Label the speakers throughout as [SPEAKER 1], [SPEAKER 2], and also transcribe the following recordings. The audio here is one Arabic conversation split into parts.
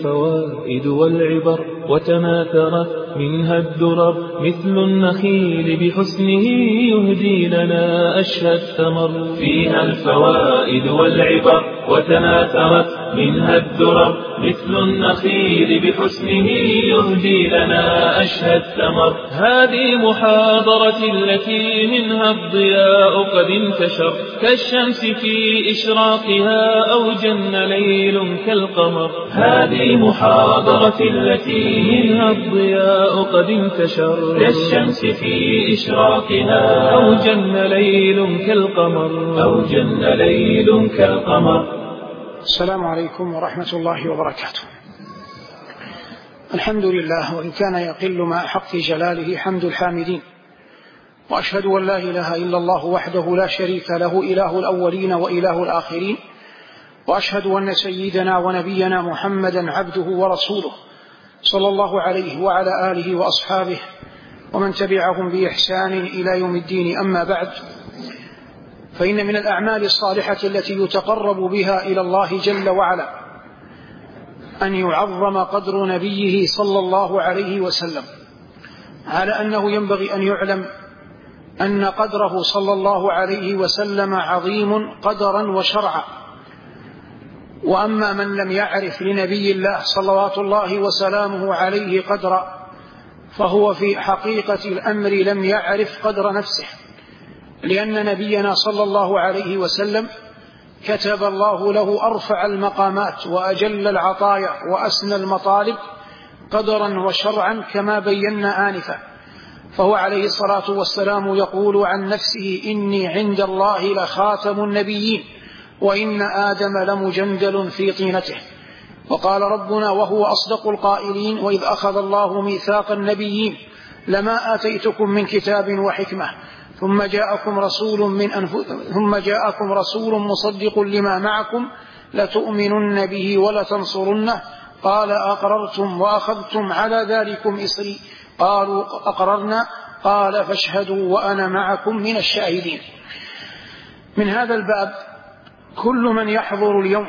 [SPEAKER 1] الفوائد والعبر وتناثرت منها الدرر مثل النخيل بحسنه يهدي لنا أشهى الثمر. فيها الفوائد والعبر وتناثرت منها الدرر مثل النخيل بحسنه يهدي لنا أشهى الثمر. هذه محاضرة التي منها الضياء قد انتشر كالشمس في إشراقها أو جن ليل كالقمر. هذه محاضرة التي منها الضياء قد انتشر كالشمس في إشراقها أو جن ليل كالقمر أو جن ليل كالقمر.
[SPEAKER 2] السلام عليكم ورحمة الله وبركاته. الحمد لله، وإن كان يقل مع حق جلاله حمد الحامدين، وأشهد أن لا إله إلا الله وحده لا شريك له إله الأولين وإله الآخرين، وأشهد أن سيدنا ونبينا محمدا عبده ورسوله صلى الله عليه وعلى آله وأصحابه ومن تبعهم بإحسان إلى يوم الدين. أما بعد، فإن من الأعمال الصالحة التي يتقرب بها إلى الله جل وعلا أن يعظم قدر نبيه صلى الله عليه وسلم، على أنه ينبغي أن يعلم أن قدره صلى الله عليه وسلم عظيم قدرا وشرعا. وأما من لم يعرف لنبي الله صلوات الله وسلامه عليه قدرا فهو في حقيقة الأمر لم يعرف قدر نفسه، لأن نبينا صلى الله عليه وسلم كتب الله له أرفع المقامات وأجل العطايا وأسنى المطالب قدرا وشرعا كما بينا آنفا. فهو عليه الصلاة والسلام يقول عن نفسه: إني عند الله لخاتم النبيين وإن آدم لمجندل في طينته. وقال ربنا وهو أصدق القائلين: وإذ أخذ الله ميثاق النبيين لما آتيتكم من كتاب وحكمة ثم جاءكم رسول مصدق لما معكم لتؤمنن به ولتنصرنه قال أقررتم وأخذتم على ذلكم إصري قالوا أقررنا قال فاشهدوا وأنا معكم من الشاهدين. من هذا الباب كل من يحضر اليوم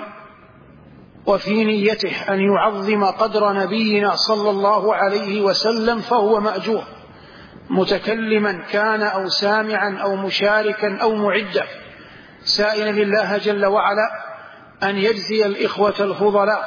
[SPEAKER 2] وفي نيته أن يعظم قدر نبينا صلى الله عليه وسلم فهو مأجور، متكلما كان أو سامعا أو مشاركا أو معدا، سائلا لله جل وعلا أن يجزي الإخوة الفضلاء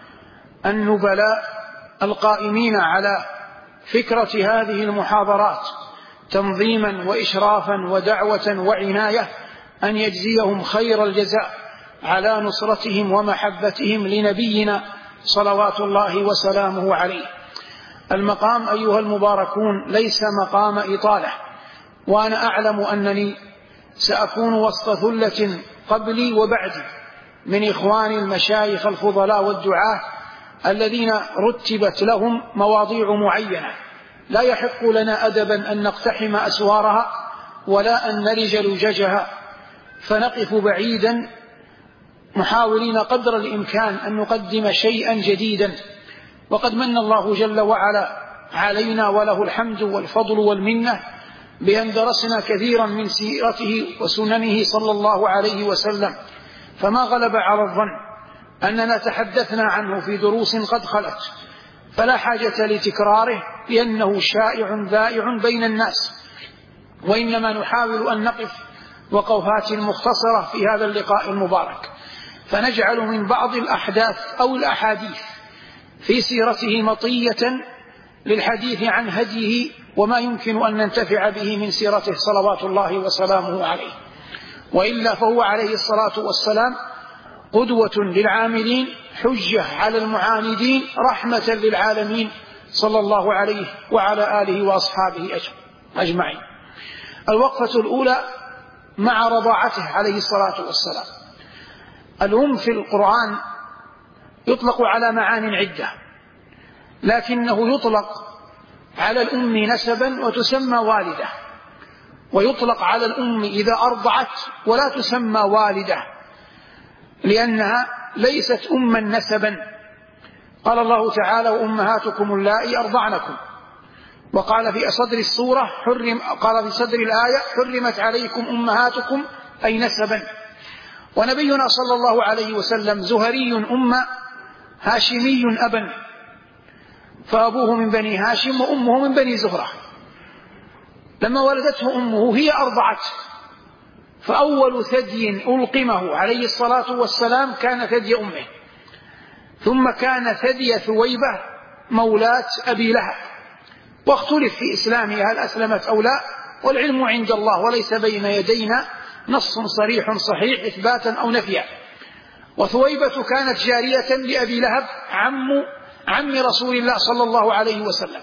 [SPEAKER 2] النبلاء القائمين على فكرة هذه المحاضرات تنظيما وإشرافا ودعوة وعناية، أن يجزيهم خير الجزاء على نصرتهم ومحبتهم لنبينا صلوات الله وسلامه عليه. المقام أيها المباركون ليس مقام إطالة، وأنا أعلم أنني سأكون وسط ثلة قبلي وبعدي من إخواني المشايخ الفضلاء والدعاة الذين رتبت لهم مواضيع معينة لا يحق لنا أدبا أن نقتحم أسوارها ولا أن نلج لججها، فنقف بعيدا محاولين قدر الإمكان أن نقدم شيئا جديدا. وقد من الله جل وعلا علينا وله الحمد والفضل والمنة بأن درسنا كثيرا من سيرته وسننه صلى الله عليه وسلم، فما غلب على الظن أننا تحدثنا عنه في دروس قد خلت، فلا حاجة لتكراره لأنه شائع ذائع بين الناس، وإنما نحاول أن نقف وقفات مختصرة في هذا اللقاء المبارك، فنجعل من بعض الأحداث أو الأحاديث في سيرته مطية للحديث عن هديه وما يمكن أن ننتفع به من سيرته صلوات الله وسلامه عليه. وإلا فهو عليه الصلاة والسلام قدوة للعاملين، حجة على المعاندين، رحمة للعالمين صلى الله عليه وعلى آله وأصحابه أجمعين. الوقفة الأولى مع رضاعته عليه الصلاة والسلام. الأم في القرآن يطلق على معان عدة، لكنه يطلق على الأم نسبا وتسمى والدة، ويطلق على الأم إذا أرضعت ولا تسمى والدة لأنها ليست أما نسبا. قال الله تعالى: وأمهاتكم اللائي أرضعنكم، وقال في صدر السورة قال في صدر الآية: حرمت عليكم أمهاتكم أي نسبا. ونبينا صلى الله عليه وسلم زهري أمة هاشمي أبا، فأبوه من بني هاشم وأمه من بني زهرة. لما ولدته أمه هي أرضعته، فأول ثدي ألقمه عليه الصلاة والسلام كان ثدي أمه، ثم كان ثدي ثويبة مولاة أبي لهب. واختلف في إسلامها هل أسلمت أو لا، والعلم عند الله، وليس بين يدينا نص صريح صحيح إثباتا أو نفيا. وثويبة كانت جارية لأبي لهب عم رسول الله صلى الله عليه وسلم،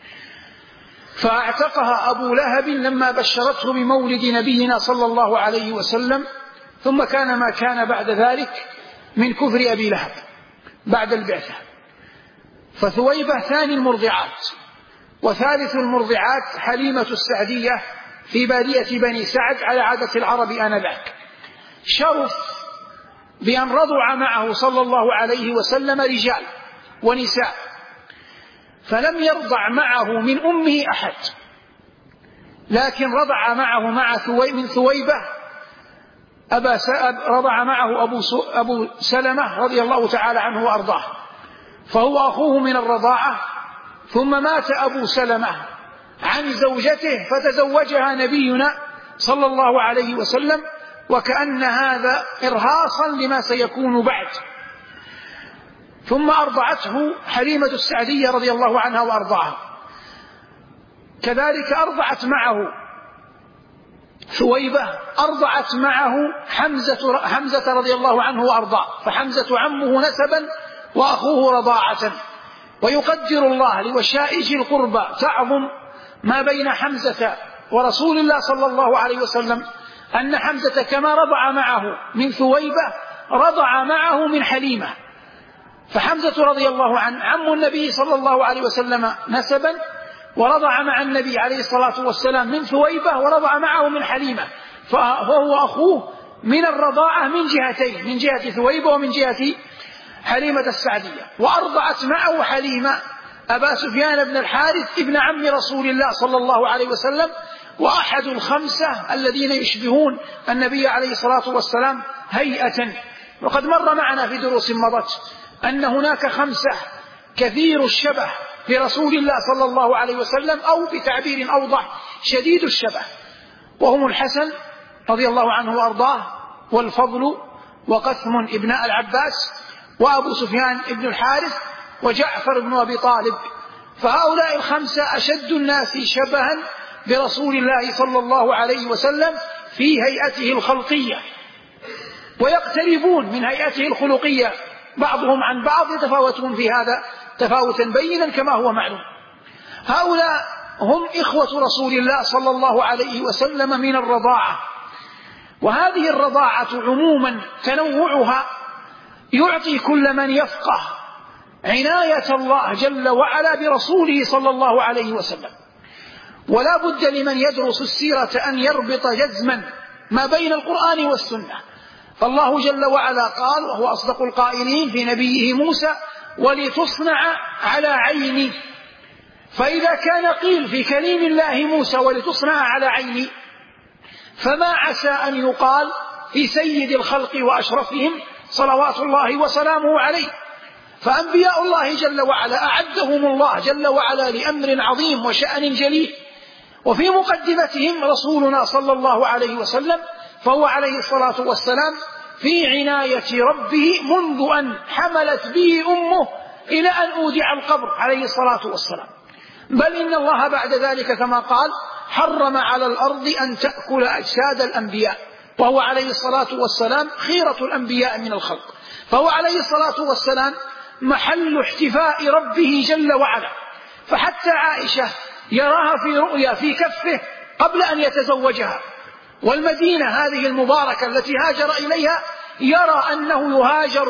[SPEAKER 2] فاعتقها أبو لهب لما بشرته بمولد نبينا صلى الله عليه وسلم. ثم كان ما كان بعد ذلك من كفر أبي لهب بعد البعثة. فثويبة ثاني المرضعات، وثالث المرضعات حليمة السعدية في بادية بني سعد على عادة العرب آنذاك. شرف بأن رضع معه صلى الله عليه وسلم رجال ونساء، فلم يرضع معه من أمه أحد، لكن رضع معه من ثويبة رضع معه أبو سلمة رضي الله تعالى عنه وأرضاه، فهو أخوه من الرضاعة. ثم مات أبو سلمة عن زوجته فتزوجها نبينا صلى الله عليه وسلم، وكأن هذا إرهاصا لما سيكون بعد. ثم أرضعته حليمة السعدية رضي الله عنها وأرضاها. كذلك أرضعت معه ثويبة، أرضعت معه حمزة رضي الله عنه وأرضاه، فحمزة عمه نسبا وأخوه رضاعة. ويقدر الله لوشائج القربى تعظم ما بين حمزة ورسول الله صلى الله عليه وسلم، أن حمزة كما رضع معه من ثويبة رضع معه من حليمة. فحمزة رضي الله عنه عم النبي صلى الله عليه وسلم نسبا، ورضع مع النبي عليه الصلاة والسلام من ثويبة، ورضع معه من حليمة، فهو أخوه من الرضاعة من جهتين، من جهة ثويبة ومن جهة حليمة السعدية. وأرضعت معه حليمة أبا سفيان بن الحارث ابن عم رسول الله صلى الله عليه وسلم، وأحد الخمسة الذين يشبهون النبي عليه الصلاة والسلام هيئة. وقد مر معنا في دروس مضت أن هناك خمسة كثير الشبه برسول الله صلى الله عليه وسلم، أو بتعبير أوضح شديد الشبه، وهم الحسن رضي الله عنه وأرضاه، والفضل، وقثم ابناء العباس، وأبو سفيان ابن الحارث، وجعفر بن أبي طالب. فهؤلاء الخمسة أشد الناس شبها برسول الله صلى الله عليه وسلم في هيئته الخلقية، ويقتربون من هيئته الخلقية، بعضهم عن بعض يتفاوتون في هذا تفاوتا بينا كما هو معلوم. هؤلاء هم إخوة رسول الله صلى الله عليه وسلم من الرضاعة. وهذه الرضاعة عموما تنوعها يعطي كل من يفقه عناية الله جل وعلا برسوله صلى الله عليه وسلم. ولا بد لمن يدرس السيرة أن يربط جزما ما بين القرآن والسنة. فالله جل وعلا قال، وهو أصدق القائلين في نبيه موسى: ولتصنع على عيني. فإذا كان قيل في كليم الله موسى ولتصنع على عيني، فما عسى أن يقال في سيد الخلق وأشرفهم صلوات الله وسلامه عليه. فأنبياء الله جل وعلا أعدهم الله جل وعلا لأمر عظيم وشأن جليل، وفي مقدمتهم رسولنا صلى الله عليه وسلم، فهو عليه الصلاة والسلام في عناية ربه منذ أن حملت به أمه إلى أن أودع القبر عليه الصلاة والسلام. بل إن الله بعد ذلك كما قال حرم على الأرض أن تأكل أجساد الأنبياء، وهو عليه الصلاة والسلام خيرة الأنبياء من الخلق. فهو عليه الصلاة والسلام محل احتفاء ربه جل وعلا. فحتى عائشة يراها في رؤيا في كفه قبل أن يتزوجها. والمدينة هذه المباركة التي هاجر إليها يرى أنه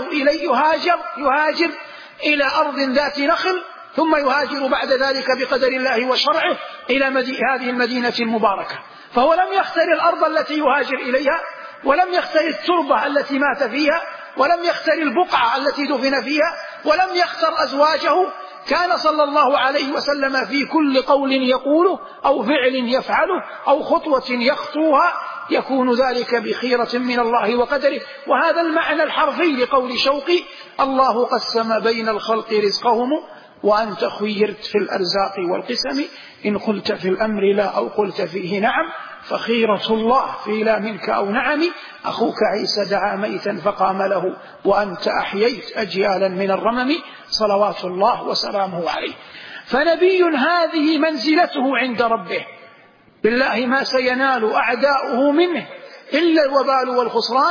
[SPEAKER 2] يهاجر إلى أرض ذات نخل، ثم يهاجر بعد ذلك بقدر الله وشرعه إلى هذه المدينة المباركة. فهو لم يختر الأرض التي يهاجر إليها، ولم يختر التربة التي مات فيها، ولم يختر البقعة التي دفن فيها، ولم يختر أزواجه. كان صلى الله عليه وسلم في كل قول يقوله أو فعل يفعله أو خطوة يخطوها يكون ذلك بخيرة من الله وقدره. وهذا المعنى الحرفي لقول شوقي: الله قسم بين الخلق رزقهم وأنت خيرت في الأرزاق والقسم، إن قلت في الأمر لا أو قلت فيه نعم، فخيرة الله في لا منك أو نعم، أخوك عيسى دعا ميتا فقام له وأنت أحييت أجيالا من الرمم، صلوات الله وسلامه عليه. فنبي هذه منزلته عند ربه، بالله ما سينال أعداؤه منه إلا الوبال والخسران،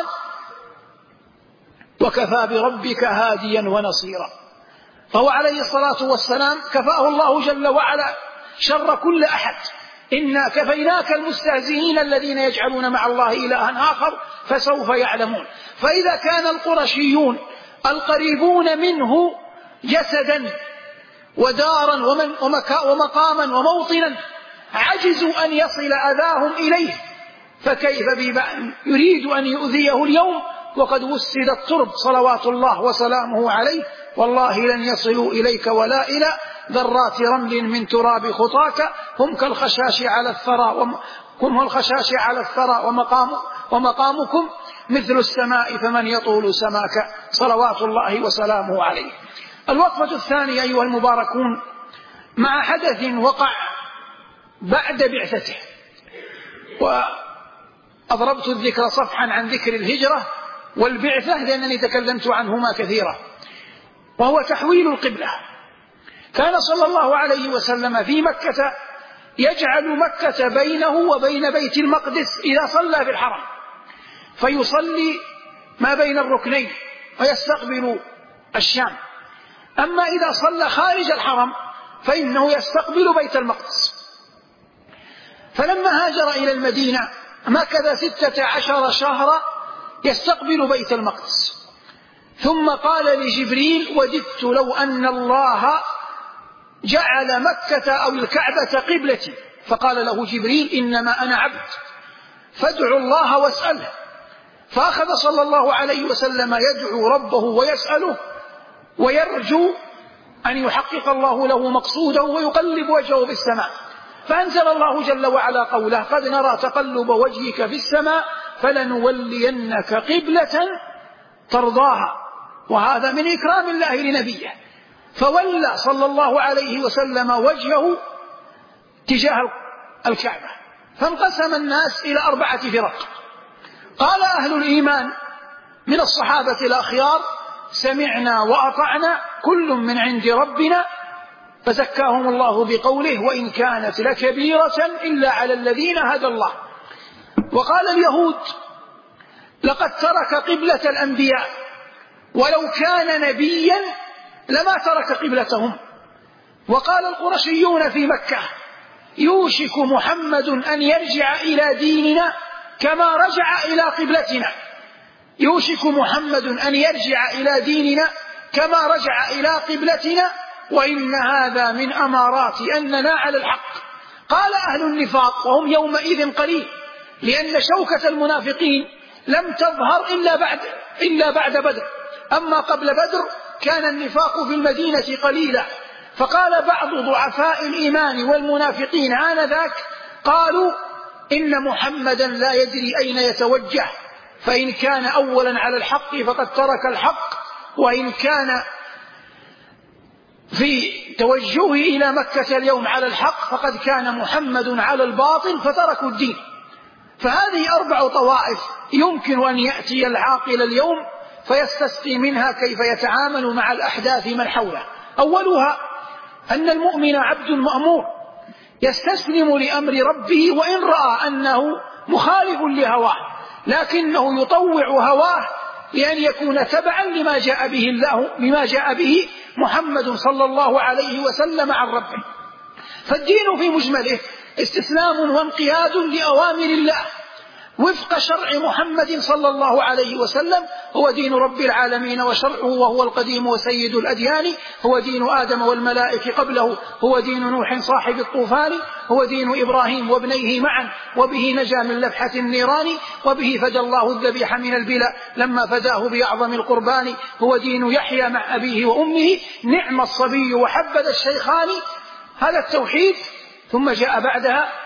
[SPEAKER 2] وكفى بربك هاديا ونصيرا. فهو عليه الصلاة والسلام كفاه الله جل وعلا شر كل أحد. إنا كفيناك المستهزئين الذين يجعلون مع الله إلها آخر فسوف يعلمون. فإذا كان القرشيون القريبون منه جسدا ودارا ومقاما وموطنا عجزوا أن يصل أذاهم إليه، فكيف بمن يريد أن يؤذيه اليوم وقد وسد الترب صلوات الله وسلامه عليه؟ والله لن يصلوا إليك ولا إلى ذرات رمل من تراب خطاك، هم كالخشاش على الثرى ومقامكم مثل السماء فمن يطول سماك، صلوات الله وسلامه عليه. الوقفة الثانية أيها المباركون مع حدث وقع بعد بعثته، وأضربت الذكر صفحا عن ذكر الهجرة والبعثة لأنني تكلمت عنهما كثيرا، وهو تحويل القبلة. كان صلى الله عليه وسلم في مكة يجعل مكة بينه وبين بيت المقدس إذا صلى في الحرم، فيصلي ما بين الركنين ويستقبل الشام. أما إذا صلى خارج الحرم فإنه يستقبل بيت المقدس. فلما هاجر إلى المدينة مكث 16 شهرا يستقبل بيت المقدس، ثم قال لجبريل: وددت لو أن الله جعل مكة أو الكعبة قبلتي. فقال له جبريل: إنما أنا عبد فادعو الله واسأله. فأخذ صلى الله عليه وسلم يدعو ربه ويسأله ويرجو أن يحقق الله له مقصوده ويقلب وجهه في السماء. فأنزل الله جل وعلا قوله: قد نرى تقلب وجهك في السماء فلنولينك قبلة ترضاها. وهذا من إكرام الله لنبيه، فولى صلى الله عليه وسلم وجهه تجاه الكعبة. فانقسم الناس إلى 4 فرق. قال أهل الإيمان من الصحابة الأخيار: سمعنا وأطعنا كل من عند ربنا، فزكاهم الله بقوله: وإن كانت لكبيرة إلا على الذين هدى الله. وقال اليهود: لقد ترك قبلة الأنبياء، ولو كان نبيا لما ترك قبلتهم. وقال القرشيون في مكة: يوشك محمد أن يرجع إلى ديننا كما رجع إلى قبلتنا. يوشك محمد أن يرجع إلى ديننا كما رجع إلى قبلتنا، وإن هذا من أمارات أننا على الحق. قال أهل النفاق، وهم يومئذ قليل، لأن شوكة المنافقين لم تظهر إلا بعد بدر، أما قبل بدر كان النفاق في المدينة قليلا. فقال بعض ضعفاء الإيمان والمنافقين آنذاك، قالوا: إن محمدا لا يدري أين يتوجه، فإن كان أولا على الحق فقد ترك الحق، وإن كان في توجهه إلى مكة اليوم على الحق فقد كان محمد على الباطل فتركوا الدين. فهذه 4 طوائف يمكن أن يأتي العاقل اليوم فيستسقي منها كيف يتعامل مع الأحداث من حوله. أولها أن المؤمن عبد مأمور يستسلم لأمر ربه وإن رأى أنه مخالف لهواه، لكنه يطوع هواه لأن يكون تبعا لما جاء به محمد صلى الله عليه وسلم عن ربه. فالدين في مجمله استسلام وانقياد لأوامر الله وفق شرع محمد صلى الله عليه وسلم. هو دين رب العالمين وشرعه، وهو القديم وسيد الأديان. هو دين آدم والملائكة قبله، هو دين نوح صاحب الطوفان، هو دين إبراهيم وابنيه معا، وبه نجا من لفحة النيران، وبه فدى الله الذبيح من البلا لما فداه بأعظم القربان. هو دين يحيى مع أبيه وأمه، نعم الصبي وحبذا الشيخان. هذا التوحيد. ثم جاء بعدها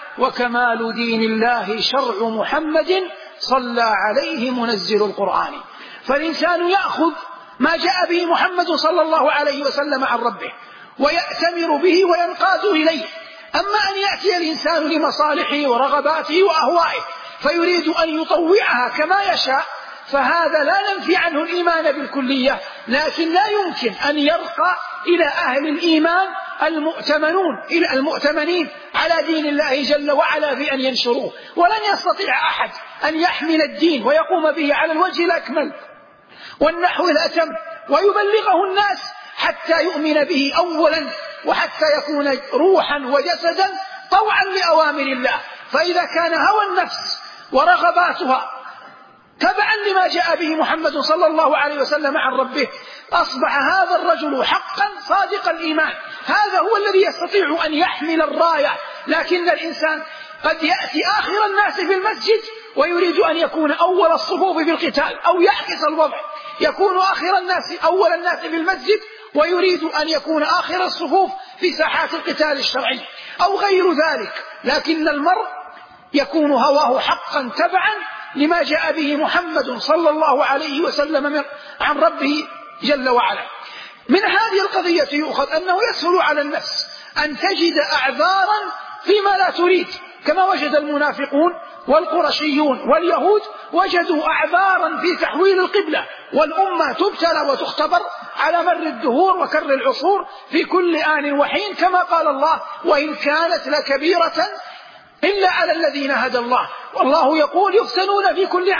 [SPEAKER 2] وكمال دين الله شرع محمد صلى عليه منزل القرآن. فالإنسان يأخذ ما جاء به محمد صلى الله عليه وسلم عن ربه ويأتمر به وينقاد إليه. أما أن يأتي الإنسان لمصالحه ورغباته وأهوائه فيريد أن يطوعها كما يشاء، فهذا لا ننفي عنه الإيمان بالكلية، لكن لا يمكن أن يرقى إلى أهل الإيمان المؤتمنين على دين الله جل وعلا في أن ينشروه. ولن يستطيع أحد أن يحمل الدين ويقوم به على الوجه الأكمل والنحو الأتم ويبلغه الناس حتى يؤمن به أولا، وحتى يكون روحا وجسدا طوعا لأوامر الله. فإذا كان هوى النفس ورغباتها تبعا لما جاء به محمد صلى الله عليه وسلم عن ربه، أصبح هذا الرجل حقا صادق الإيمان. هذا هو الذي يستطيع أن يحمل الراية. لكن الإنسان قد يأتي آخر الناس في المسجد ويريد أن يكون أول الصفوف في القتال، أو يعكس الوضع، يكون آخر الناس أول الناس في المسجد ويريد أن يكون آخر الصفوف في ساحات القتال الشرعي أو غير ذلك. لكن المرء يكون هواه حقا تبعا لما جاء به محمد صلى الله عليه وسلم عن ربه جل وعلا. من هذه القضية يؤخذ أنه يسهل على النفس أن تجد أعذارا فيما لا تريد، كما وجد المنافقون والقرشيون واليهود وجدوا أعذارا في تحويل القبلة، والأمة تبتلى وتختبر على مر الدهور وكر العصور في كل آن وحين، كما قال الله: وإن كانت لكبيرة إلا على الذين هدى الله. والله يقول: يفتنون في كل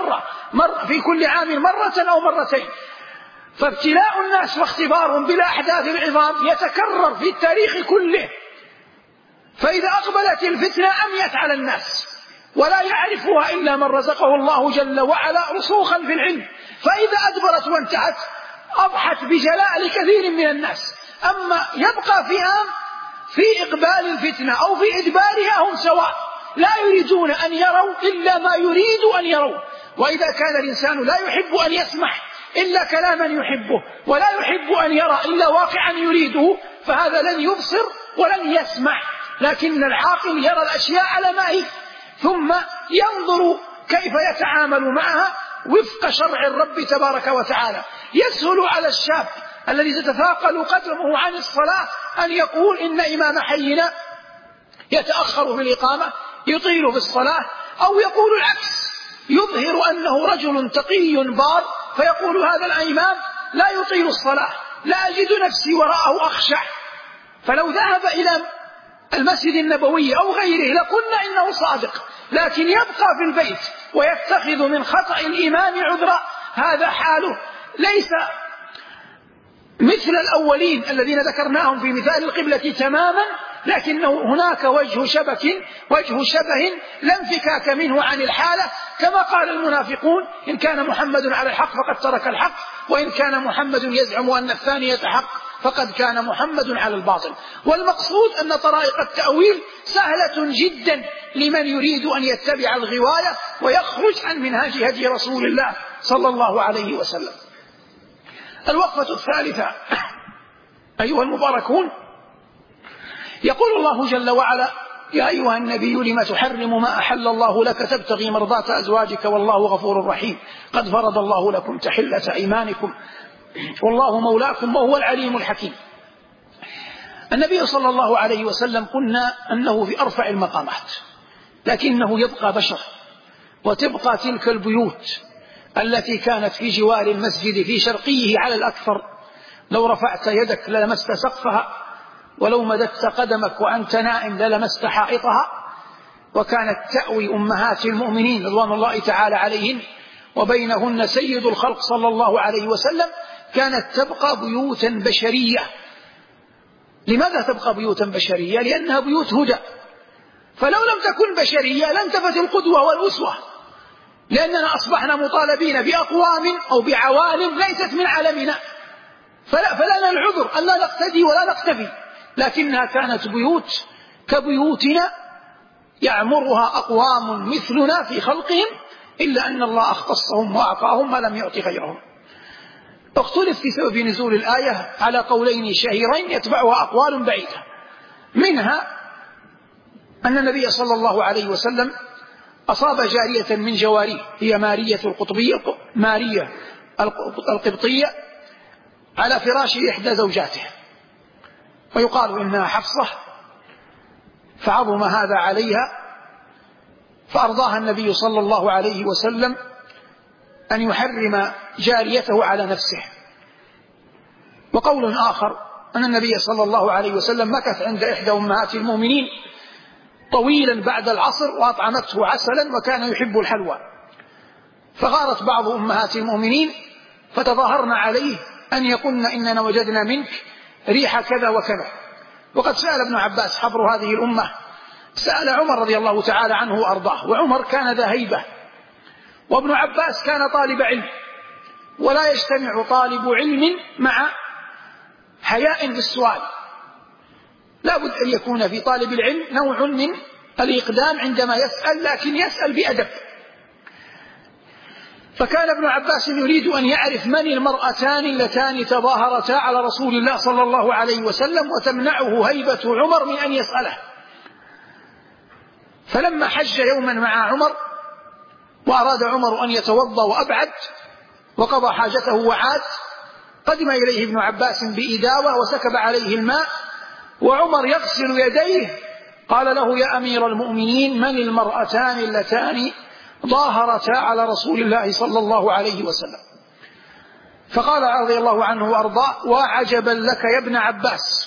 [SPEAKER 2] عام مرة أو مرتين. فابتلاء الناس واختبارهم بالأحداث العظام يتكرر في التاريخ كله. فإذا أقبلت الفتنة أميت على الناس ولا يعرفها إلا من رزقه الله جل وعلا رسوخا في العلم، فإذا أدبرت وانتهت أضحت بجلاء لكثير من الناس. أما يبقى فئام في إقبال الفتنة أو في إدبارها هم سواء، لا يريدون أن يروا إلا ما يريد أن يروا. وإذا كان الإنسان لا يحب أن يسمع إلا كلاما يحبه، ولا يحب أن يرى إلا واقعا يريده، فهذا لن يبصر ولن يسمع. لكن العاقل يرى الأشياء على ما هي، ثم ينظر كيف يتعامل معها وفق شرع الرب تبارك وتعالى. يسهل على الشاب الذي تتثاقل قدمه عن الصلاة أن يقول: إن إمام حينا يتأخر في الإقامة يطيل في الصلاة، أو يقول العكس، يظهر أنه رجل تقي بار فيقول: هذا الإمام لا يطيل الصلاة، لا أجد نفسي وراءه أخشع. فلو ذهب إلى المسجد النبوي أو غيره لقلنا إنه صادق، لكن يبقى في البيت ويتخذ من خطأ الإمام عذرا، هذا حاله ليس مثل الأولين الذين ذكرناهم في مثال القبلة تماما، لكنه هناك وجه شبه لا انفكاك منه عن الحالة. كما قال المنافقون: إن كان محمد على الحق فقد ترك الحق، وإن كان محمد يزعم أن الثانية حق فقد كان محمد على الباطل. والمقصود أن طرائق التأويل سهلة جدا لمن يريد أن يتبع الغواية ويخرج عن منهاج هدي رسول الله صلى الله عليه وسلم. الوقفة الثالثة أيها المباركون، يقول الله جل وعلا: يا أيها النبي لم تحرم ما أحل الله لك تبتغي مرضات أزواجك والله غفور رحيم قد فرض الله لكم تحلة أيمانكم والله مولاكم وهو العليم الحكيم. النبي صلى الله عليه وسلم قلنا أنه في أرفع المقامات، لكنه يبقى بشر، وتبقى تلك البيوت التي كانت في جوار المسجد في شرقيه على الأكثر، لو رفعت يدك للمست سقفها، ولو مددت قدمك وأنت نائم للمست حائطها. وكانت تأوي أمهات المؤمنين رضوان الله تعالى عليهن، وبينهن سيد الخلق صلى الله عليه وسلم، كانت تبقى بيوتا بشرية. لماذا تبقى بيوتا بشرية؟ لأنها بيوت هدى. فلو لم تكن بشرية لانتفت القدوة والأسوة، لأننا أصبحنا مطالبين بأقوام أو بعوالم ليست من عالمنا، فلنا العذر أن لا نقتدي ولا نقتفي. لكنها كانت بيوت كبيوتنا يعمرها أقوام مثلنا في خلقهم، إلا أن الله اختصهم وأعطاهم ما لم يعط غيرهم. اختلف في سبب نزول الآية على قولين شهيرين يتبعها أقوال بعيدة، منها أن النبي صلى الله عليه وسلم أصاب جارية من جواريه، هي مارية القبطية، على فراش إحدى زوجاته، ويقال إنها حفصة، فعظم هذا عليها، فأرضاها النبي صلى الله عليه وسلم أن يحرم جاريته على نفسه. وقول آخر أن النبي صلى الله عليه وسلم مكث عند إحدى أمهات المؤمنين طويلا بعد العصر وأطعمته عسلا، وكان يحب الحلوى، فغارت بعض أمهات المؤمنين فتظاهرن عليه أن يقولن إننا وجدنا منك ريح كذا وكذا. وقد سأل ابن عباس حبر هذه الأمة، سأل عمر رضي الله تعالى عنه وأرضاه، وعمر كان ذا هيبة، وابن عباس كان طالب علم، ولا يجتمع طالب علم مع حياء بالسؤال، لا بد أن يكون في طالب العلم نوع من الإقدام عندما يسأل، لكن يسأل بأدب. فكان ابن عباس يريد أن يعرف من المرأتان اللتان تظاهرتا على رسول الله صلى الله عليه وسلم وتمنعه هيبة عمر من أن يسأله. فلما حج يوما مع عمر وأراد عمر أن يتوضأ وأبعد وقضى حاجته وعاد، قدم إليه ابن عباس بإداوة وسكب عليه الماء، وعمر يغسل يديه، قال له: يا أمير المؤمنين، من المرأتان اللتان ظاهرتا على رسول الله صلى الله عليه وسلم؟ فقال رضي الله عنه وأرضاه: وعجبا لك يا ابن عباس،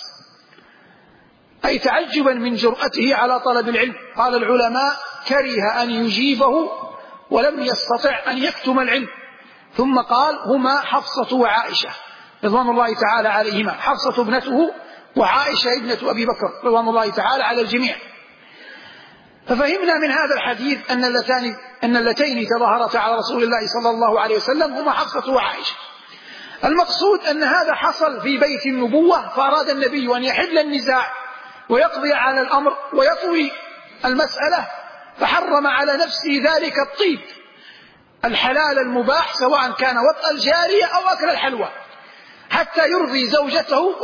[SPEAKER 2] أي تعجبا من جرأته على طلب العلم. قال العلماء: كره أن يجيبه ولم يستطع أن يكتم العلم. ثم قال: هما حفصة وعائشة رضوان الله تعالى عليهما، حفصة ابنته وعائشة ابنة أبي بكر رضوان الله تعالى على الجميع. ففهمنا من هذا الحديث أن اللتين تظاهرتا على رسول الله صلى الله عليه وسلم هما حفصة وعائشة. المقصود أن هذا حصل في بيت النبوة، فأراد النبي أن يحل النزاع ويقضي على الأمر ويطوي المسألة، فحرم على نفسه ذلك الطيب الحلال المباح، سواء كان وطأ الجارية أو أكل الحلوى، حتى يرضي زوجته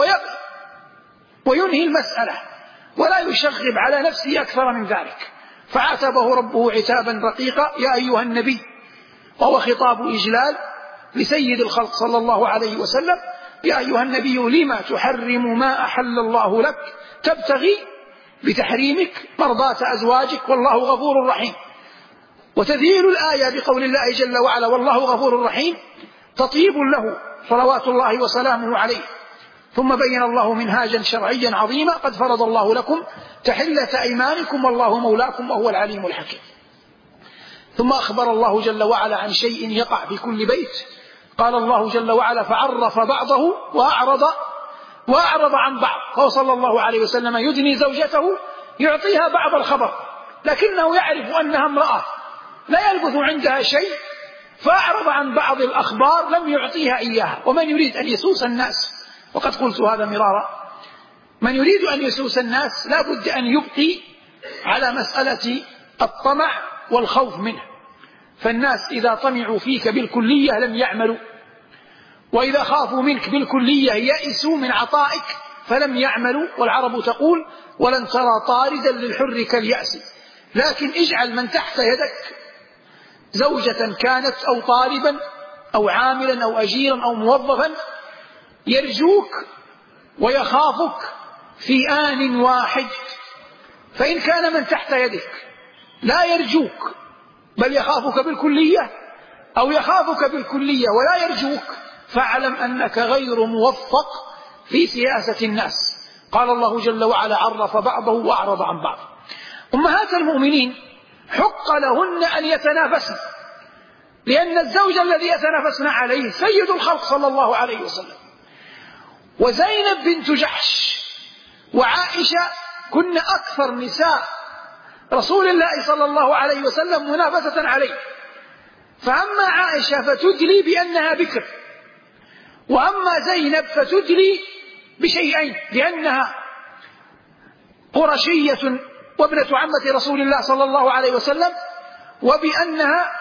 [SPEAKER 2] وينهي المسألة ولا يشغب على نفسه أكثر من ذلك. فعاتبه ربه عتابا رقيقا: يا أيها النبي، وهو خطاب إجلال لسيد الخلق صلى الله عليه وسلم: يا أيها النبي لما تحرم ما أحل الله لك تبتغي بتحريمك مرضاة أزواجك والله غفور رحيم. وتذييل الآية بقول الله جل وعلا والله غفور رحيم تطيب له صلوات الله وسلامه عليه. ثم بين الله منهاجا شرعيا عظيما: قد فرض الله لكم تحلة أيمانكم والله مولاكم وهو العليم الحكيم. ثم أخبر الله جل وعلا عن شيء يقع في كل بيت، قال الله جل وعلا: فعرف بعضه وأعرض عن بعض. فهو صلى الله عليه وسلم يدني زوجته يعطيها بعض الخبر، لكنه يعرف أنها امرأة لا يلبث عندها شيء، فأعرض عن بعض الأخبار لم يعطيها إياها. ومن يريد أن يسوس الناس، وقد قلت هذا مرارا، من يريد أن يسوس الناس لا بد أن يبقي على مسألة الطمع والخوف منه. فالناس إذا طمعوا فيك بالكلية لم يعملوا، وإذا خافوا منك بالكلية يئسوا من عطائك فلم يعملوا. والعرب تقول: ولن ترى طاردا للحر كاليأس. لكن اجعل من تحت يدك زوجة كانت أو طالبا أو عاملا أو أجيرا أو موظفا يرجوك ويخافك في آن واحد. فإن كان من تحت يدك لا يرجوك بل يخافك بالكلية، أو يخافك بالكلية ولا يرجوك، فاعلم أنك غير موفق في سياسة الناس. قال الله جل وعلا: عرف بعضه وأعرض عن بعض. أمهات المؤمنين حق لهن أن يتنافسن، لأن الزوج الذي يتنافسن عليه سيد الخلق صلى الله عليه وسلم. وزينب بنت جحش وعائشة كن أكثر نساء رسول الله صلى الله عليه وسلم منافسة عليه. فأما عائشة فتدلي بأنها بكر، وأما زينب فتدلي بشيئين: لأنها قرشية وابنة عمة رسول الله صلى الله عليه وسلم، وبأنها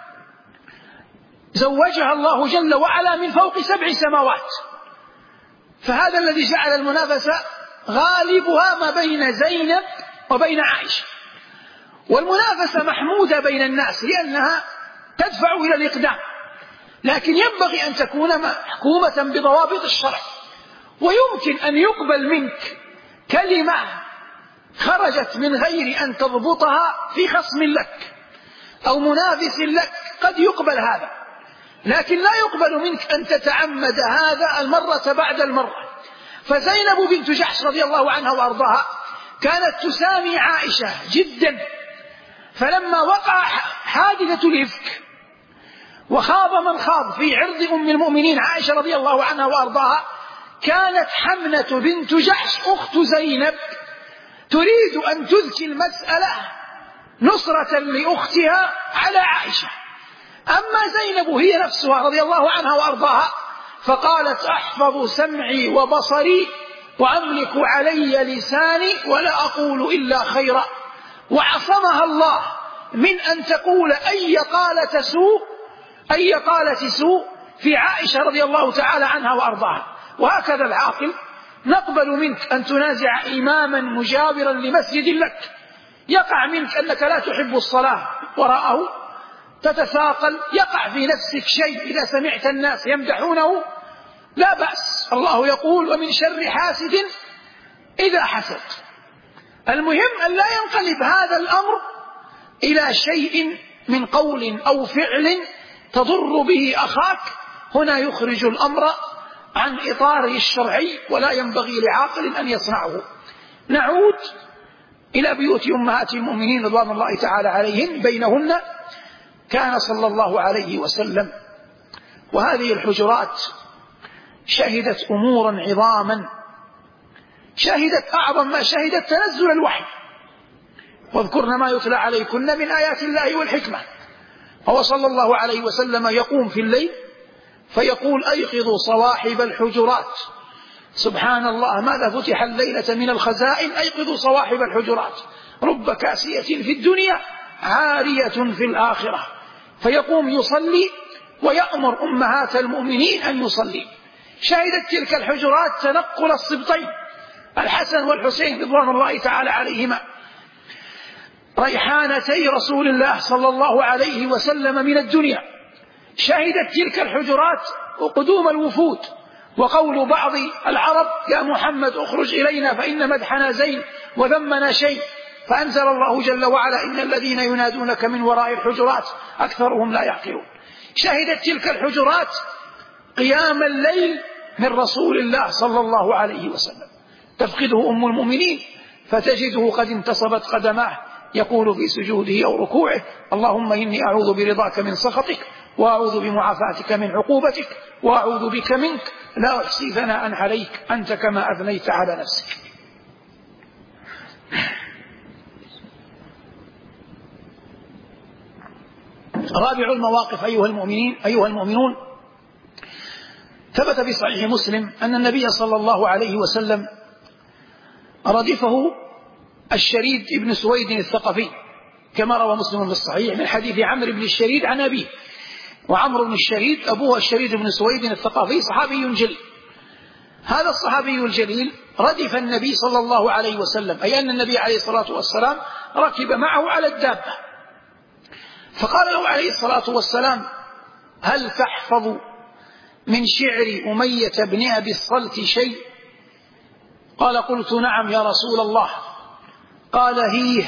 [SPEAKER 2] زوجها الله جل وعلا من فوق 7 سماوات. فهذا الذي جعل المنافسة غالبها ما بين زينب وبين عائشة. والمنافسة محمودة بين الناس لأنها تدفع إلى الإقدام، لكن ينبغي أن تكون محكومة بضوابط الشرع. ويمكن أن يقبل منك كلمة خرجت من غير أن تضبطها في خصم لك أو منافس لك، قد يقبل هذا، لكن لا يقبل منك أن تتعمد هذا المرة بعد المرة. فزينب بنت جحش رضي الله عنها وأرضاها كانت تسامي عائشة جدا، فلما وقع حادثة الإفك وخاض من خاض في عرض أم المؤمنين عائشة رضي الله عنها وأرضاها، كانت حمنة بنت جحش أخت زينب تريد أن تذكي المسألة نصرة لأختها على عائشة. أما زينب هي نفسها رضي الله عنها وأرضاها فقالت: أحفظ سمعي وبصري وأملك علي لساني ولا أقول إلا خيرا، وعصمها الله من أن تقول أي قالة سوء في عائشة رضي الله تعالى عنها وأرضاها. وهكذا العاقل نقبل منك أن تنازع إماما مجاورا لمسجد لك، يقع منك أنك لا تحب الصلاة وراءه، تتثاقل، يقع في نفسك شيء إذا سمعت الناس يمدحونه، لا بأس، الله يقول: ومن شر حاسد إذا حسد. المهم أن لا ينقلب هذا الأمر إلى شيء من قول أو فعل تضر به أخاك، هنا يخرج الأمر عن إطاره الشرعي ولا ينبغي لعاقل أن يصنعه. نعود إلى بيوت أمهات المؤمنين رضوان الله تعالى عليهن، بينهن كان صلى الله عليه وسلم، وهذه الحجرات شهدت أمورا عظاما، شهدت أعظم ما شهدت تنزل الوحي، واذكرن ما يتلى عليكن من آيات الله والحكمة. هو صلى الله عليه وسلم يقوم في الليل فيقول: أيقظوا صواحب الحجرات. سبحان الله، ماذا فتح الليلة من الخزائن؟ أيقظوا صواحب الحجرات، رب كاسية في الدنيا عارية في الآخرة. فيقوم يصلي ويأمر أمهات المؤمنين أن يصلي. شهدت تلك الحجرات تنقل الصبطين الحسن والحسين رضوان الله تعالى عليهما، ريحانتي رسول الله صلى الله عليه وسلم من الدنيا. شهدت تلك الحجرات قدوم الوفود، وقول بعض العرب: يا محمد اخرج إلينا فإن مدحنا زين وذمنا شيء، فأنزل الله جل وعلا: إن الذين ينادونك من وراء الحجرات أكثرهم لا يعقلون. شهدت تلك الحجرات قيام الليل من رسول الله صلى الله عليه وسلم، تفقده أم المؤمنين فتجده قد انتصبت قدماه، يقول في سجوده أو ركوعه: اللهم إني أعوذ برضاك من سخطك، وأعوذ بمعافاتك من عقوبتك، وأعوذ بك منك، لا أحصي ثناء عليك أنت كما أثنيت على نفسك. رابع المواقف أيها المؤمنون، ثبت في صحيح مسلم أن النبي صلى الله عليه وسلم ردفه الشريد بن سويد الثقفي كما روى مسلم في الصحيح من حديث عمرو بن الشريد عن أبيه. وعمرو بن الشريد أبوه الشريد بن سويد الثقفي صحابي جليل. هذا الصحابي الجليل ردف النبي صلى الله عليه وسلم، أي أن النبي عليه الصلاة والسلام ركب معه على الدابة، فقال له عليه الصلاة والسلام: هل تحفظ من شعر أمية بن أبي الصلت شيء؟ قال: قلت: نعم يا رسول الله. قال: هيه.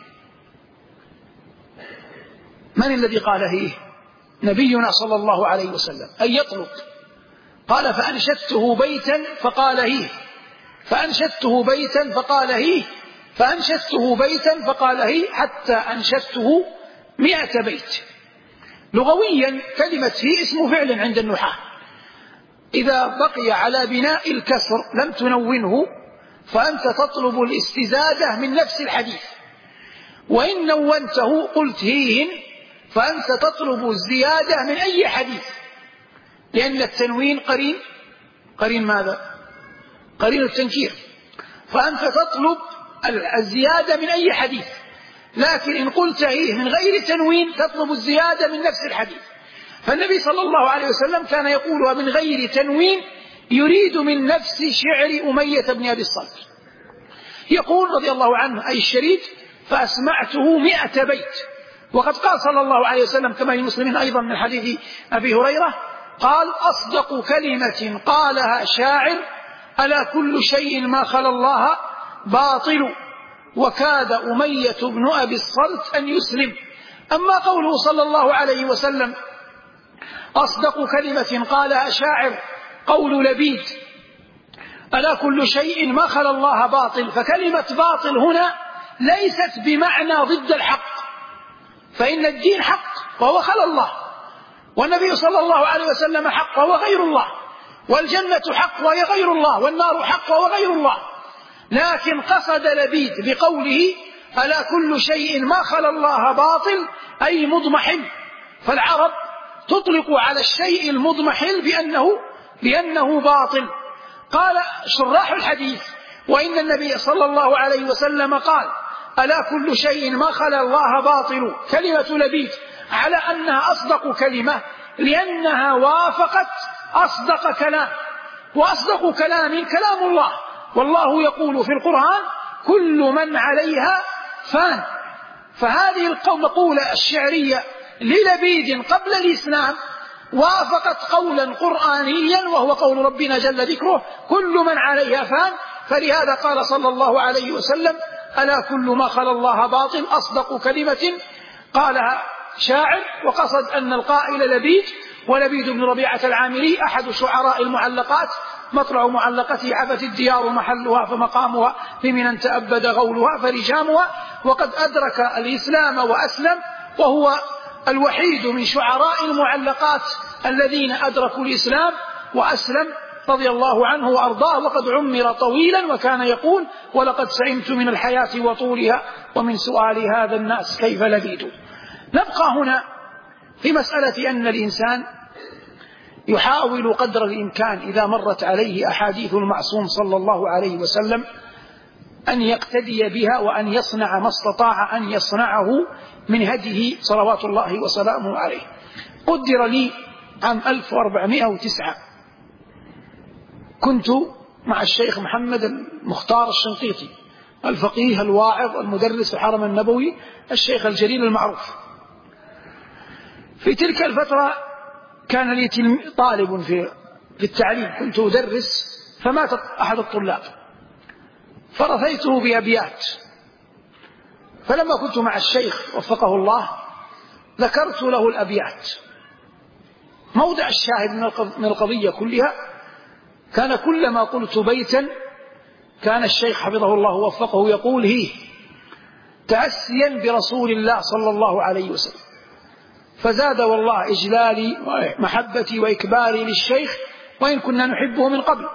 [SPEAKER 2] من الذي قال هيه؟ نبينا صلى الله عليه وسلم، أي يطلب. قال: فأنشدته بيتا فقال هيه، فأنشدته بيتا فقال هيه، فأنشدته بيتا فقال هيه، حتى أنشدته 100 بيت. لغويا كلمة هي اسم فعل عند النحاة، إذا بقي على بناء الكسر لم تنونه فأنت تطلب الاستزادة من نفس الحديث، وإن نونته قلت هيهن فأنت تطلب الزيادة من أي حديث، لأن التنوين قرين ماذا؟ قرين التنكير، فأنت تطلب الزيادة من أي حديث. لكن إن قلت هيه من غير تنوين تطلب الزيادة من نفس الحديث. فالنبي صلى الله عليه وسلم كان يقولها من غير تنوين، يريد من نفس شعر أمية بن أبي الصلت. يقول رضي الله عنه أي الشريد: فأسمعته 100 بيت. وقد قال صلى الله عليه وسلم كما لمسلم أيضا من حديث أبي هريرة قال: أصدق كلمة قالها شاعر: ألا كل شيء ما خلا الله باطل، وكاد أمية بن أبي الصلت أن يسلم. أما قوله صلى الله عليه وسلم: أصدق كلمة قالها شاعر قول لبيد: ألا كل شيء ما خلا الله باطل، فكلمة باطل هنا ليست بمعنى ضد الحق، فإن الدين حق وهو خلا الله، والنبي صلى الله عليه وسلم حق وهو غير الله، والجنة حق وهي غير الله، والنار حق وهو غير الله. لكن قصد لبيد بقوله: ألا كل شيء ما خلا الله باطل، أي مضمحل. فالعرب تطلق على الشيء المضمحل بأنه باطل. قال شراح الحديث: وإن النبي صلى الله عليه وسلم قال: ألا كل شيء ما خلا الله باطل، كلمة لبيد على أنها أصدق كلمة لأنها وافقت أصدق كلام، وأصدق كلام الله، والله يقول في القرآن: كل من عليها فان. فهذه المقولة الشعرية للبيد قبل الإسلام وافقت قولا قرآنيا وهو قول ربنا جل ذكره: كل من عليها فان. فلهذا قال صلى الله عليه وسلم: ألا كل ما خلا الله باطل، أصدق كلمة قالها شاعر. وقصد أن القائل لبيد، ولبيد بن ربيعة العامري أحد شعراء المعلقات، مطلع معلقته: عفت الديار محلها فمقامها بمن تأبد غولها فرجامها. وقد أدرك الإسلام وأسلم، وهو الوحيد من شعراء المعلقات الذين أدركوا الإسلام وأسلم رضي الله عنه وأرضاه. وقد عمر طويلا، وكان يقول: ولقد سئمت من الحياة وطولها، ومن سؤال هذا الناس كيف لبيد. نبقى هنا في مسألة أن الإنسان يحاول قدر الإمكان إذا مرت عليه أحاديث المعصوم صلى الله عليه وسلم أن يقتدي بها، وأن يصنع ما استطاع أن يصنعه من هديه صلوات الله وسلامه عليه. قدر لي عام 1409 كنت مع الشيخ محمد المختار الشنقيطي، الفقيه الواعظ المدرس في الحرم النبوي، الشيخ الجليل المعروف. في تلك الفترة كان لي طالب في التعليم، كنت أدرس، فمات أحد الطلاب فرثيته بأبيات. فلما كنت مع الشيخ وفقه الله ذكرت له الأبيات. موضع الشاهد من القضية كلها كان كلما قلت بيتا كان الشيخ حفظه الله وفقه يقول: هي تأسيا برسول الله صلى الله عليه وسلم. فزاد والله إجلالي ومحبتي وإكباري للشيخ، وإن كنا نحبه من قبل،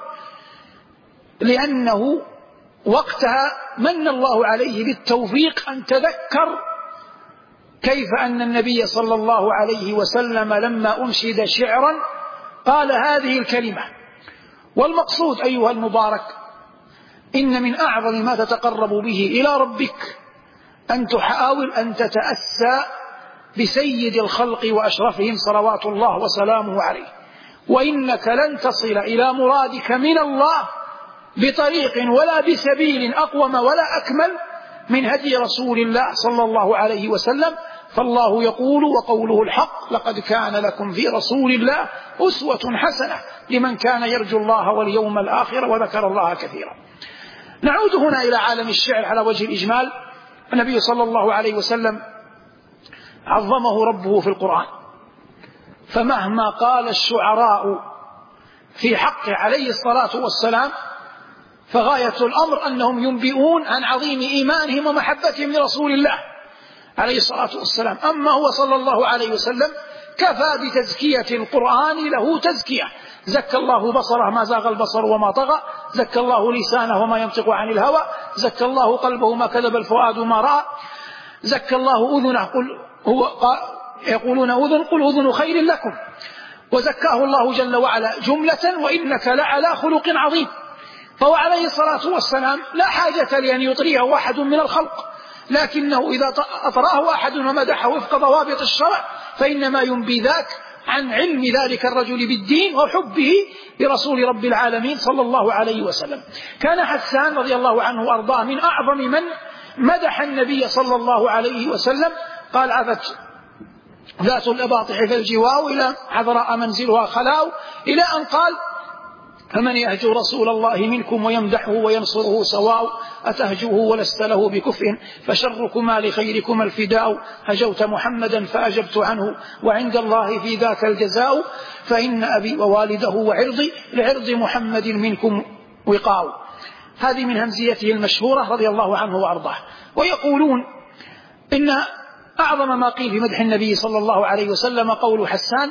[SPEAKER 2] لأنه وقتها من الله عليه بالتوفيق أن تذكر كيف أن النبي صلى الله عليه وسلم لما أنشد شعرا قال هذه الكلمة. والمقصود أيها المبارك إن من أعظم ما تتقرب به إلى ربك أن تحاول أن تتأسى بسيد الخلق وأشرفهم صلوات الله وسلامه عليه، وإنك لن تصل إلى مرادك من الله بطريق ولا بسبيل أقوم ولا أكمل من هدي رسول الله صلى الله عليه وسلم. فالله يقول وقوله الحق: لقد كان لكم في رسول الله أسوة حسنة لمن كان يرجو الله واليوم الآخر وذكر الله كثيرا. نعود هنا إلى عالم الشعر على وجه الإجمال. النبي صلى الله عليه وسلم عظمه ربه في القرآن، فمهما قال الشعراء في حقه عليه الصلاة والسلام فغاية الأمر أنهم ينبئون عن عظيم إيمانهم ومحبتهم لرسول الله عليه الصلاة والسلام. أما هو صلى الله عليه وسلم كفى بتزكية القرآن له تزكية. زكى الله بصره ما زاغ البصر وما طغى، زكى الله لسانه وما ينطق عن الهوى، زكى الله قلبه ما كذب الفؤاد ما رأى، زكى الله أذنه يقولون أذن قل أذن خير لكم، وزكاه الله جل وعلا جملة: وإنك لعلى خلق عظيم. فهو عليه الصلاة والسلام لا حاجة لأن يطريه أحد من الخلق، لكنه إذا أطراه أحد ومدحه وفق ضوابط الشرع فإنما ينبي ذاك عن علم ذلك الرجل بالدين وحبه برسول رب العالمين صلى الله عليه وسلم. كان حسان رضي الله عنه وأرضاه من أعظم من مدح النبي صلى الله عليه وسلم. قال: عفت ذات الأباطح في الجواء إلى عذراء منزلها خلاء، إلى أن قال: فمن يهجو رسول الله منكم ويمدحه وينصره سواء، أتهجوه ولست له بكفء، فشركما لخيركما الفداء، هجوت محمدا فأجبت عنه، وعند الله في ذاك الجزاء، فإن أبي ووالده وعرضي لعرض محمد منكم وقاء. هذه من همزيته المشهورة رضي الله عنه وأرضاه. ويقولون إن أعظم ما قيل في مدح النبي صلى الله عليه وسلم قول حسان: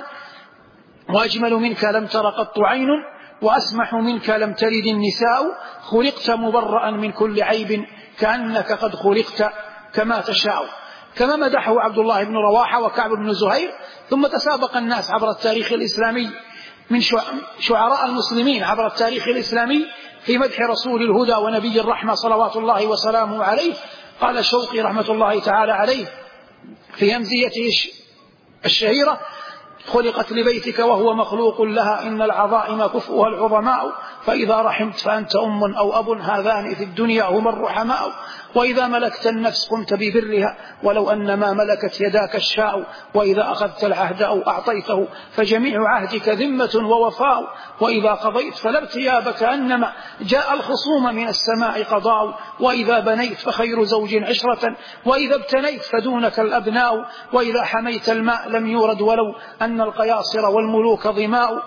[SPEAKER 2] وأجمل منك لم تر قط عين، وأسمح منك لم تلد النساء، خلقت مبرأ من كل عيب، كأنك قد خلقت كما تشاء. كما مدحه عبد الله بن رواحة وكعب بن زهير. ثم تسابق الناس عبر التاريخ الإسلامي من شعراء المسلمين عبر التاريخ الإسلامي في مدح رسول الهدى ونبي الرحمة صلوات الله وسلامه عليه. قال الشوقي رحمة الله تعالى عليه في همزيته الشهيرة: خلقت لبيتك وهو مخلوق لها، إن العظائم كفؤها العظماء، فإذا رحمت فأنت أم أو أب، هذان في الدنيا هما الرحماء، وإذا ملكت النفس قمت ببرها، ولو أن ما ملكت يداك الشاء، وإذا أخذت العهد أو أعطيته فجميع عهدك ذمة ووفاء، وإذا قضيت فلا ارتياب كأنما جاء الخصوم من السماء قضاء، وإذا بنيت فخير زوج عشرة، وإذا ابتنيت فدونك الأبناء، وإذا حميت الماء لم يورد ولو أن القياصر والملوك ضماء،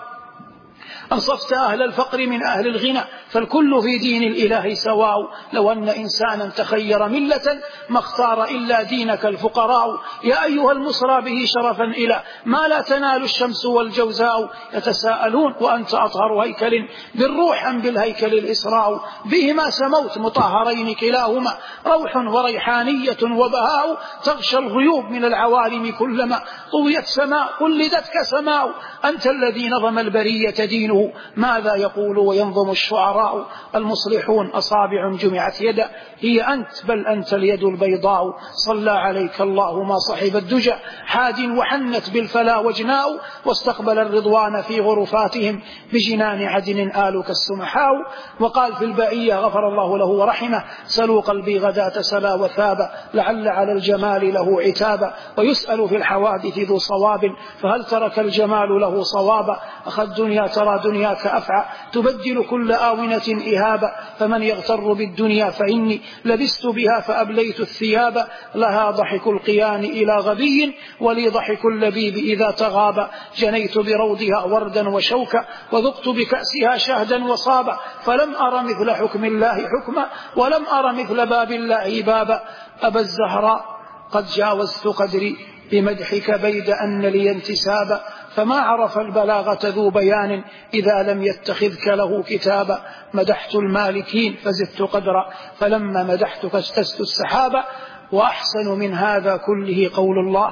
[SPEAKER 2] أنصفت أهل الفقر من أهل الغنى، فالكل في دين الإله سواء، لو أن إنسانا تخير ملة ما اختار إلا دينك الفقراء، يا أيها المصرى به شرفا إلى ما لا تنال الشمس والجوزاء، يتساءلون وأنت أطهر هيكل بالروح أم بالهيكل الإسراء، بهما سموت مطهرين كلاهما، روح وريحانية وبهاء، تغشى الغيوب من العوالم كلما طويت سماء قلدتك سماء، أنت الذي نظم البرية دينه، ماذا يقول وينظم الشعراء، المصلحون أصابع جمعت يدا، هي أنت بل أنت اليد البيضاء، صلى عليك الله ما صحب الدجى حاد، وحنت بالفلا وجناء، واستقبل الرضوان في غرفاتهم بجنان عدن آلك السمحاء. وقال في البائية غفر الله له ورحمه: سلوا قلبي غداة سلا وثابا، لعل على الجمال له عتابا، ويسأل في الحوادث ذو صواب، فهل ترك الجمال له صوابا، أخذ الدنيا ترى دنياك أفعى، تبدل كل آونة إهابا، فمن يغتر بالدنيا فإني لبست بها فأبليت الثياب، لها ضحك القيان إلى غبي، ولي ضحك اللبيب إذا تغاب، جنيت بروضها وردا وشوكا، وذقت بكأسها شهدا وصابا، فلم أر مثل حكم الله حكما، ولم أر مثل باب الله بابا، أبا الزهراء قد جاوزت قدري بمدحك بيد أن لي انتسابا، فما عرف البلاغة ذو بيان إذا لم يتخذك له كتابا، مدحت المالكين فزدت قدرا، فلما مدحتك اجتزت السحابا، وأحسن من هذا كله قول الله: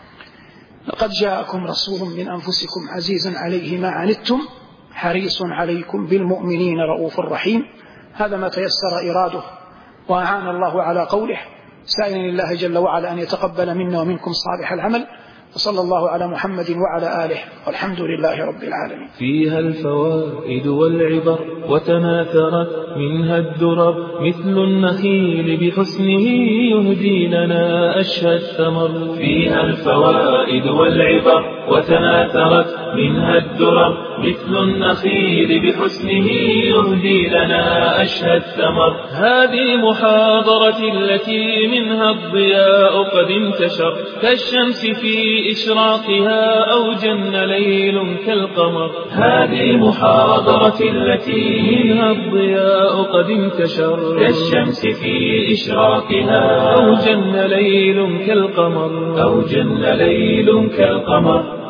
[SPEAKER 2] لقد جاءكم رسول من أنفسكم عزيز عليه ما عنتم حريص عليكم بالمؤمنين رؤوف رحيم. هذا ما تيسر إراده وأعان الله على قوله، سائلين الله جل وعلا أن يتقبل منا ومنكم صالح العمل، وصلى الله على محمد وعلى آله، والحمد لله رب العالمين.
[SPEAKER 1] فيها الفوائد والعبر وتناثرت منها الدرر، مثل النخيل بحسنه يهدي لنا أشهى الثمر. فيها الفوائد والعبر وتناثرت منها الدرر، مثل النخيل بحسنه يهدي لنا أشهى الثمر. هذه محاضرة التي منها الضياء قد انتشر، كالشمس في إشراقها أو جن ليل كالقمر. هذه محاضرة التي منها الضياء قد انتشر، كالشمس في إشراقها أو جن ليل كالقمر.